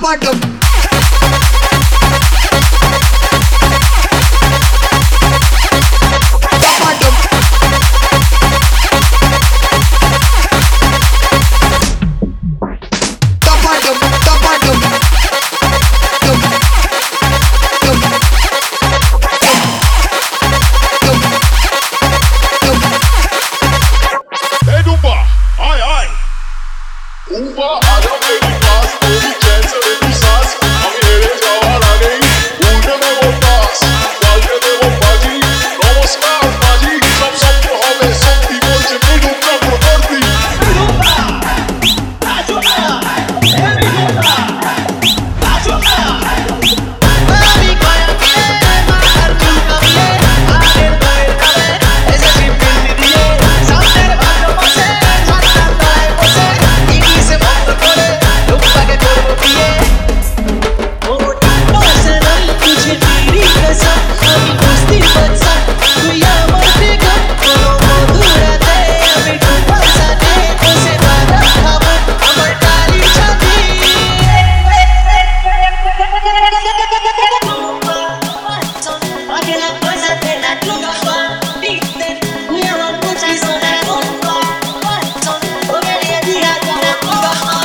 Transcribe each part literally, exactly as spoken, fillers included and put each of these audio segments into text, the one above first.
tapatum. Tapatum. Tapatum, tapatum. Tum. Tum. Tum. Tum. Hey Dumba, ai ai. Dumba, आजा मेरी पास, तेरी चैन से मेरी सांस, हम येरे जावा लागे, उल्टे में वो पास, डालते में वो बाजी, नमस्कार बाजी, सब सबको हमें सबकी बोल चिपकी डूबना प्रदर्दी.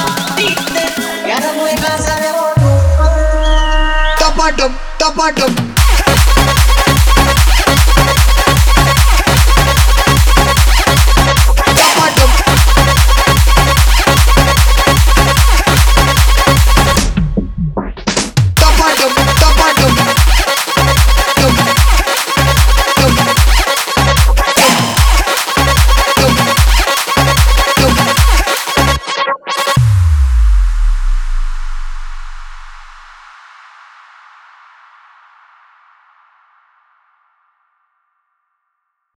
Tapatum, tapatum.